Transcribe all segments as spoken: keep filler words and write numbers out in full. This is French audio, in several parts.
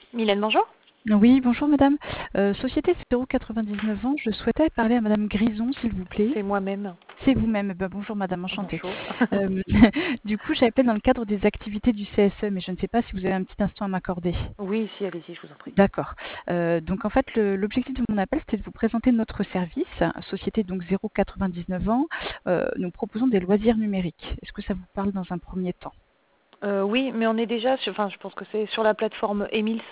Mylène, bonjour. Oui, bonjour madame. Euh, Société zéro quatre-vingt-dix-neuf ans, je souhaitais parler à madame Grison, s'il vous plaît. C'est moi-même. C'est vous-même. Eh ben, bonjour madame, enchantée. Bonjour. Euh, du coup, j'ai appelé dans le cadre des activités du C S E, mais je ne sais pas si vous avez un petit instant à m'accorder. Oui, si, allez-y, je vous en prie. D'accord. Euh, donc en fait, le- l'objectif de mon appel, c'était de vous présenter notre service, Société donc zéro quatre-vingt-dix-neuf ans. Euh, nous proposons des loisirs numériques. Est-ce que ça vous parle dans un premier temps? Euh, oui, mais on est déjà, sur, enfin, je pense que c'est sur la plateforme Emils.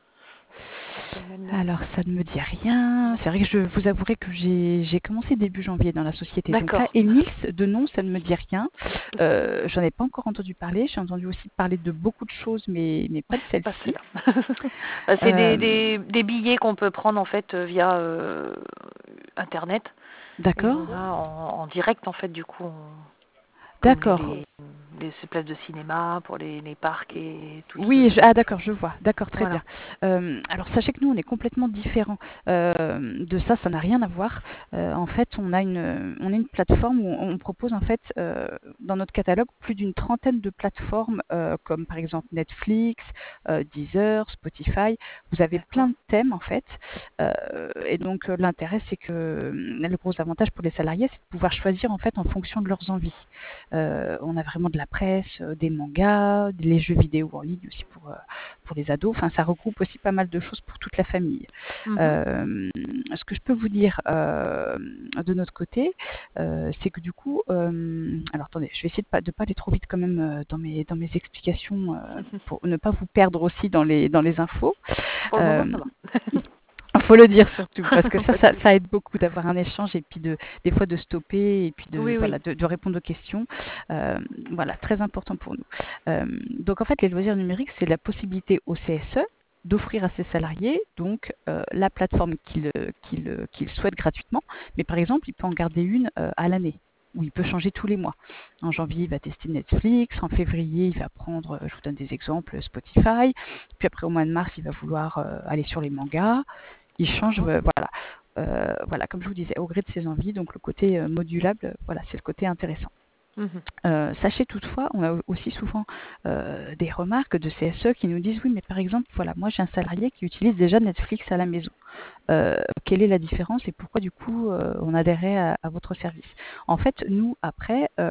C'est le même nom. Alors, ça ne me dit rien. Non. C'est vrai que je vous avouerai que j'ai j'ai commencé début janvier dans la société. Donc là, D'accord. Emils, de nom, ça ne me dit rien. Euh, j'en ai pas encore entendu parler. J'ai entendu aussi parler de beaucoup de choses, mais, mais pas de Pas celle-ci. celle-là. Bah, c'est des, Euh, des, des billets qu'on peut prendre en fait euh, via euh, Internet. Et d'accord. on a en, en direct en fait du coup, on- comme les, D'accord. les, les places de cinéma pour les, les parcs et tout ce Oui, je- genre ah de choses. d'accord, je vois. D'accord, très Voilà. bien. Euh, alors sachez que nous, on est complètement différents euh, de ça. Ça n'a rien à voir. Euh, en fait, on a une, on est une plateforme où on, on propose en fait euh, dans notre catalogue plus d'une trentaine de plateformes euh, comme par exemple Netflix, euh, Deezer, Spotify. Vous avez plein D'accord. de thèmes en fait. Euh, et donc euh, l'intérêt, c'est que euh, le gros avantage pour les salariés, c'est de pouvoir choisir en fait en fonction de leurs envies. Euh, on a vraiment de la presse, euh, des mangas, les jeux vidéo en ligne aussi pour, euh, pour les ados. Enfin, ça regroupe aussi pas mal de choses pour toute la famille. Mhm. Euh, ce que je peux vous dire euh, de notre côté, euh, c'est que du coup, euh, alors attendez, je vais essayer de pas de pas aller trop vite quand même euh, dans mes dans mes explications euh, pour ne pas vous perdre aussi dans les dans les infos. Pour le moment, Euh, ça va. faut le dire surtout, parce que ça, ça, ça aide beaucoup d'avoir un échange et puis de, des fois de stopper et puis de, Oui, oui. voilà, de, de répondre aux questions. Euh, voilà, très important pour nous. Euh, donc en fait, les loisirs numériques, c'est la possibilité au C S E d'offrir à ses salariés donc euh, la plateforme qu'il qu'il qu'il souhaite gratuitement, mais par exemple, il peut en garder une euh, à l'année où il peut changer tous les mois. En janvier, il va tester Netflix, en février, il va prendre, euh, je vous donne des exemples, Spotify, puis après au mois de mars, il va vouloir euh, aller sur les mangas, il change, D'accord. euh, voilà. Euh, voilà, comme je vous disais, au gré de ses envies, donc le côté euh, modulable, euh, voilà, c'est le côté intéressant. Mhm. Euh, sachez toutefois, on a aussi souvent euh, des remarques de C S E qui nous disent oui, mais par exemple, voilà, moi j'ai un salarié qui utilise déjà Netflix à la maison. Euh, quelle est la différence et pourquoi du coup euh, on adhérait à, à votre service? En fait, nous après, euh,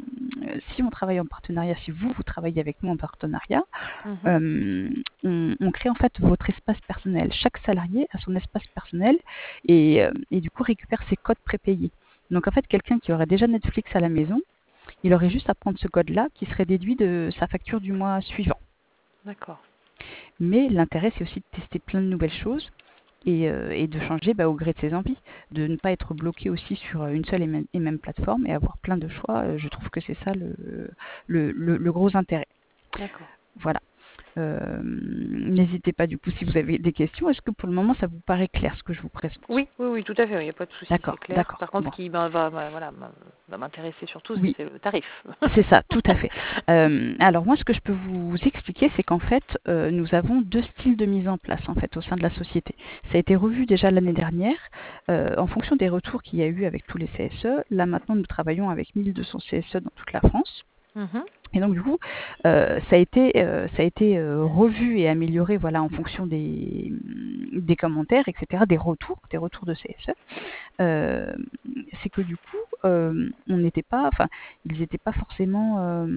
si on travaille en partenariat, si vous vous travaillez avec nous en partenariat, Mhm. euh, on, on crée en fait votre espace personnel. Chaque salarié a son espace personnel et, euh, et du coup récupère ses codes prépayés. Donc en fait, quelqu'un qui aurait déjà Netflix à la maison, il aurait juste à prendre ce code-là qui serait déduit de sa facture du mois suivant. D'accord. Mais l'intérêt, c'est aussi de tester plein de nouvelles choses et, euh, et de changer bah, au gré de ses envies, de ne pas être bloqué aussi sur euh, une seule et même, et même plateforme et avoir plein de choix. Euh, Je trouve que c'est ça le, le, le, le gros intérêt. D'accord. Voilà. Euh, N'hésitez pas du coup si vous avez des questions. Est-ce que pour le moment ça vous paraît clair ce que je vous présente? Oui, oui, oui, tout à fait, il n'y a pas de souci, c'est D'accord, clair. d'accord. Par contre, Bon, ce qui va, va, va- voilà, m'a- va m'intéresser surtout, oui, c'est le tarif. c'est ça, tout à fait. Euh, alors moi, ce que je peux vous expliquer, c'est qu'en fait, euh, nous avons deux styles de mise en place en fait au sein de la société. Ça a été revu déjà l'année dernière euh, en fonction des retours qu'il y a eu avec tous les C S E. Là maintenant, nous travaillons avec mille deux cents C S E dans toute la France. Mhm. Et donc du coup, euh, ça a été, euh, ça a été euh, revu et amélioré voilà, en fonction des, des commentaires, et cetera, des retours, des retours de C S E. Euh, c'est que du coup, euh, on n'était pas, enfin, ils n'étaient pas forcément euh,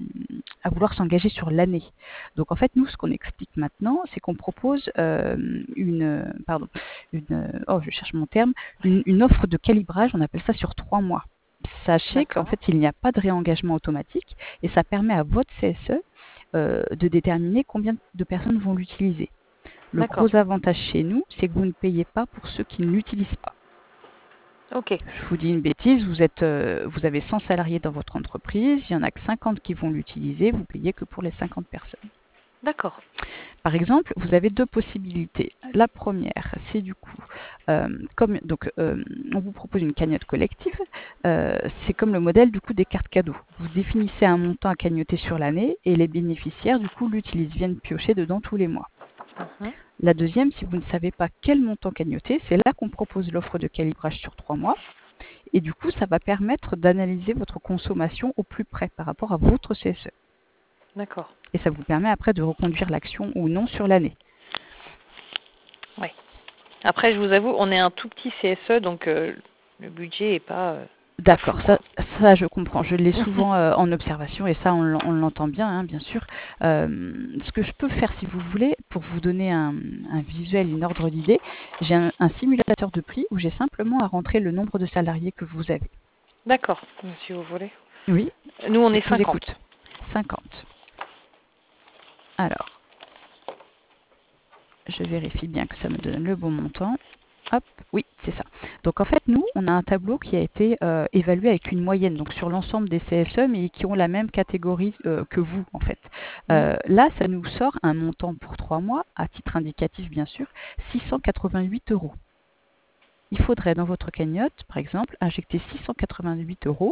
à vouloir s'engager sur l'année. Donc en fait, nous, ce qu'on explique maintenant, c'est qu'on propose euh, une, pardon, une, oh, je cherche mon terme, une, une offre de calibrage, on appelle ça sur trois mois. Sachez qu'en D'accord, fait, il n'y a pas de réengagement automatique et ça permet à votre C S E euh, de déterminer combien de personnes vont l'utiliser. Le d'accord, gros avantage chez nous, c'est que vous ne payez pas pour ceux qui ne l'utilisent pas. ok, Je vous dis une bêtise, vous, êtes, euh, vous avez cent salariés dans votre entreprise, il y en a que cinquante qui vont l'utiliser, vous payez que pour les cinquante personnes. d'accord, Par exemple, vous avez deux possibilités. La première, c'est du coup, euh, comme donc euh, on vous propose une cagnotte collective, euh, c'est comme le modèle du coup des cartes cadeaux. Vous définissez un montant à cagnoter sur l'année et les bénéficiaires du coup l'utilisent, viennent piocher dedans tous les mois. Mhm. La deuxième, si vous ne savez pas quel montant cagnoter, c'est là qu'on propose l'offre de calibrage sur trois mois. Et du coup, ça va permettre d'analyser votre consommation au plus près par rapport à votre C S E. D'accord, Et ça vous permet après de reconduire l'action ou non sur l'année. Après, je vous avoue, on est un tout petit C S E, donc euh, le budget est pas, euh, pas fou, D'accord, ça, quoi. ça je comprends. Je l'ai souvent euh, en observation et ça on, l'en- on l'entend bien, hein, bien sûr. Euh, ce que je peux faire, si vous voulez, pour vous donner un, un visuel, une ordre d'idée, j'ai un, un simulateur de prix où j'ai simplement à rentrer le nombre de salariés que vous avez. D'accord, si vous voulez. Oui, Nous, on je est vous cinquante. écoute. cinquante. Alors, je vérifie bien que ça me donne le bon montant. Hop, oui, c'est ça. Donc en fait, nous, on a un tableau qui a été euh, évalué avec une moyenne, donc sur l'ensemble des C S E, mais qui ont la même catégorie euh, que vous, en fait. Mm. Euh, là, ça nous sort un montant pour trois mois, à titre indicatif, bien sûr, six cent quatre-vingt-huit euros. Il faudrait, dans votre cagnotte, par exemple, injecter six cent quatre-vingt-huit euros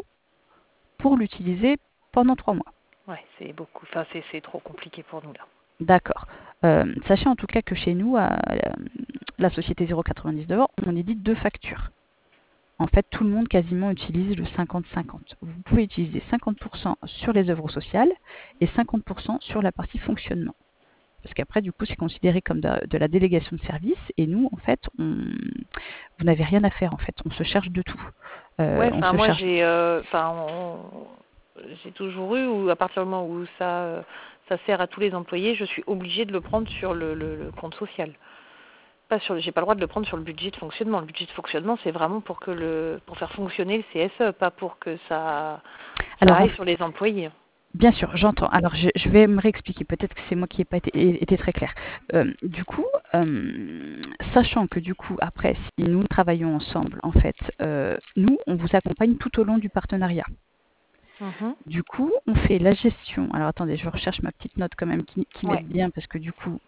pour l'utiliser pendant trois mois. Ouais, c'est beaucoup. Enfin, c'est c'est trop compliqué pour nous là. D'accord. Euh, sachez en tout cas que chez nous, à la, la société zéro quatre-vingt-dix-neuf, on édite deux factures. En fait, tout le monde quasiment utilise le cinquante cinquante. Vous pouvez utiliser cinquante pour cent sur les œuvres sociales et cinquante pour cent sur la partie fonctionnement. Parce qu'après, du coup, c'est considéré comme de, de la délégation de service. Et nous, en fait, on, vous n'avez rien à faire. En fait, on se charge de tout. Euh, Ouais, on enfin, se moi, charge. j'ai, euh, enfin, on- j'ai toujours eu, ou à partir du moment où ça, euh, ça sert à tous les employés, je suis obligée de le prendre sur le, le- le compte social. Pas sur, j'ai pas le droit de le prendre sur le budget de fonctionnement. Le budget de fonctionnement, c'est vraiment pour que le, pour faire fonctionner le C S E, pas pour que ça, ça Alors, en aille f- sur les employés. bien sûr, j'entends. Alors, je, je vais me réexpliquer. Peut-être que c'est moi qui n'ai pas été, été très clair. Euh, du coup, euh, sachant que du coup, après, si nous travaillons ensemble, en fait, euh, nous, on vous accompagne tout au long du partenariat. Mhm. Du coup, on fait la gestion. Alors attendez, je recherche ma petite note quand même qui, qui Ouais. m'aide bien parce que du coup,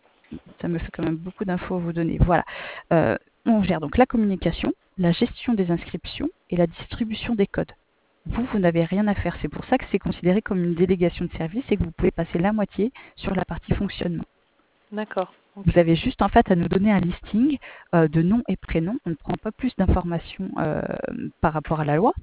ça me fait quand même beaucoup d'infos à vous donner. Voilà. Euh, on gère donc la communication, la gestion des inscriptions et la distribution des codes. Vous, vous n'avez rien à faire. C'est pour ça que c'est considéré comme une délégation de service et que vous pouvez passer la moitié sur la partie fonctionnement. D'accord. Vous Ok. avez juste en fait à nous donner un listing euh, de nom et prénom. On ne prend pas plus d'informations euh, par rapport à la loi.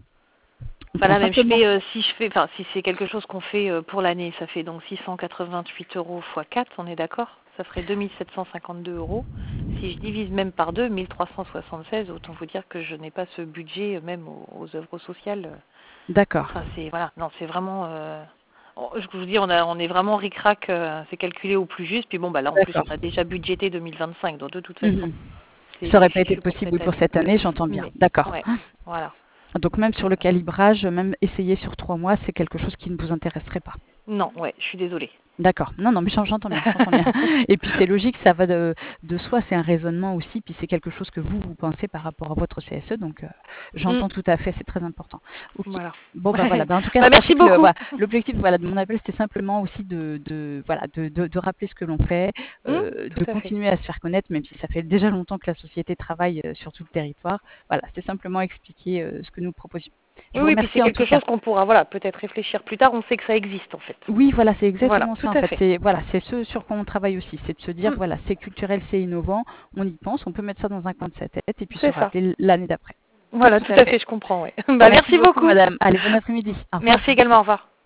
On Bah prend là même je simplement. fais euh, si je fais enfin si c'est quelque chose qu'on fait euh, pour l'année, ça fait donc six cent quatre-vingt-huit euros fois quatre, on est d'accord? Ça ferait deux mille sept cent cinquante-deux euros. Si je divise même par deux, mille trois cent soixante-seize, autant vous dire que je n'ai pas ce budget euh, même aux, aux œuvres sociales. D'accord. Enfin c'est voilà, non c'est vraiment euh, on- je vous dis on a on est vraiment ric-rac, euh, c'est calculé au plus juste. Puis bon bah là en plus D'accord. on a déjà budgété deux mille vingt-cinq, donc de toute façon Mhm. c'est Ça c'est aurait pas été fichu pour possible, oui, cette pour année. cette année, j'entends bien. Mais D'accord. ouais, voilà. Donc même sur le calibrage, même essayer sur trois mois, c'est quelque chose qui ne vous intéresserait pas. Non, ouais, je suis désolée. D'accord. Non, non, mais j'en- j'entends bien, j'entends bien. Et puis c'est logique, ça va de, de soi, c'est un raisonnement aussi, puis c'est quelque chose que vous, vous pensez par rapport à votre C S E, donc euh, Mm. j'entends tout à fait, c'est très important. Ok. Voilà. Bon, bah voilà, bah, en tout cas, Bah, sachez merci que le, beaucoup. voilà, l'objectif voilà, de mon appel, c'était simplement aussi de, de, voilà, de, de, de rappeler ce que l'on fait, Mm, euh, tout de à fait. continuer à se faire connaître, même si ça fait déjà longtemps que la société travaille euh, sur tout le territoire. Voilà, c'est simplement expliquer euh, ce que nous proposions. Je Oui, vous oui, puis c'est remercie en tout quelque cas. chose qu'on pourra, voilà, peut-être réfléchir plus tard. On sait que ça existe en fait. Oui, voilà, c'est Voilà, exactement tout ça en à fait. fait. C'est voilà, c'est ce sur quoi on travaille aussi, c'est de se dire Mm, voilà, c'est culturel, c'est innovant, on y pense, on peut mettre ça dans un coin de sa tête et puis se c'est ça. rappeler l'année d'après. Voilà, Tout tout à à fait. fait, je comprends. Ouais. Bon, Bah, merci merci beaucoup, beaucoup. madame. Allez, bon après-midi. Au revoir. Merci également. Au revoir.